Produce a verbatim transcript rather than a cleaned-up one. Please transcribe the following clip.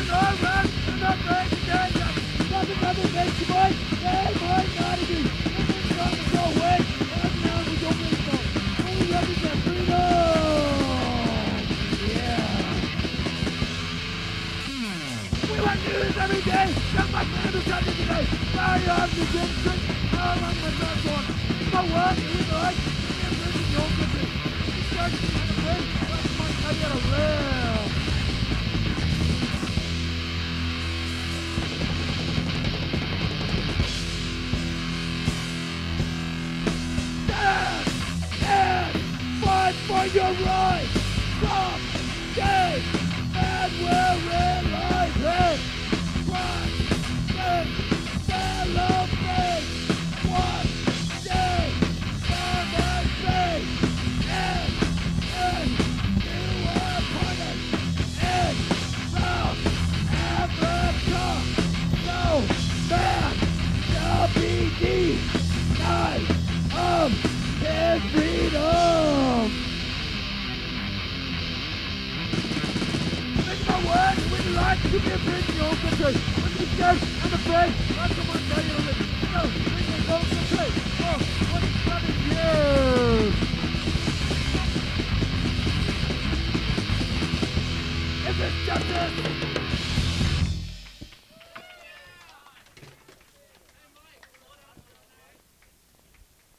Every day, that's my plan to tell you today. Fire up the district, all on my thoughts on. It's my work, it's like, I'm living your country. It's just a place, that's my I gotta live. Stand and fight for your right. Stop, stay, and we'll realize it. Freedom! Make my word and win your life to be a bridge in your own country. When you scared and afraid, let someone tell you to live. No, bring your own country. Oh, what's happening here?